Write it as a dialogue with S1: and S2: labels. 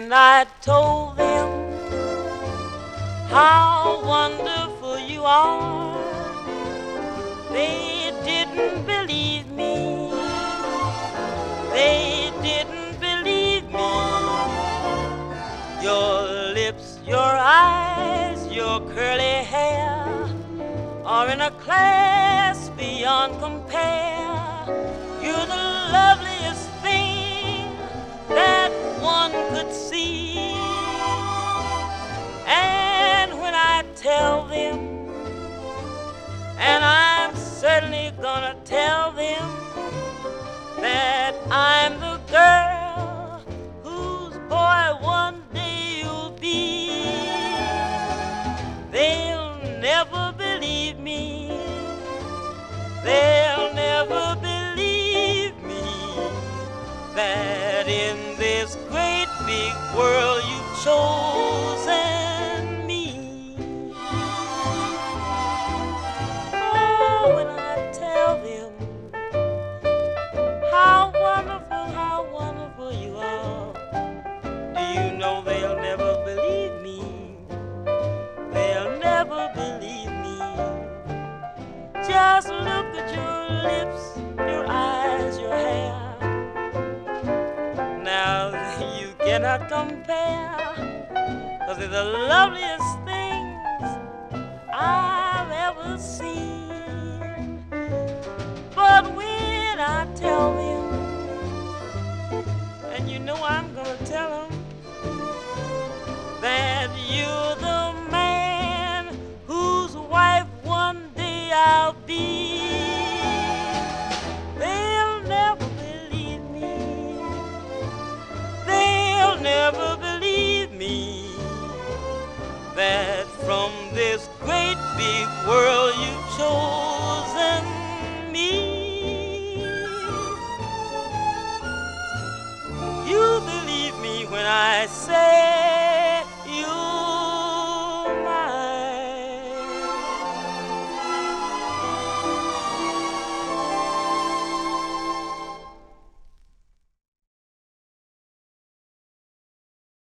S1: when I told them how wonderful you are, they didn't believe me. They didn't believe me. Your lips, your eyes, your curly hair are in a class beyond compare. You're the loveliest thing that one could see. And when I tell them, and I'm certainly gonna tell them, that I'm the girl whose boy one day you'll be, they'll never believe me. They'll never believe me, that in this great big world you've chosen me. Oh, when I tell them how wonderful you are, do you know they'll never believe me? They'll never believe me. Just look at your lips, your eyes, your hair. Now you cannot compare, 'cause they're the loveliest things I've ever seen. But when I tell them, and you know I'm gonna tell them, that you're the man whose wife one day I'll be,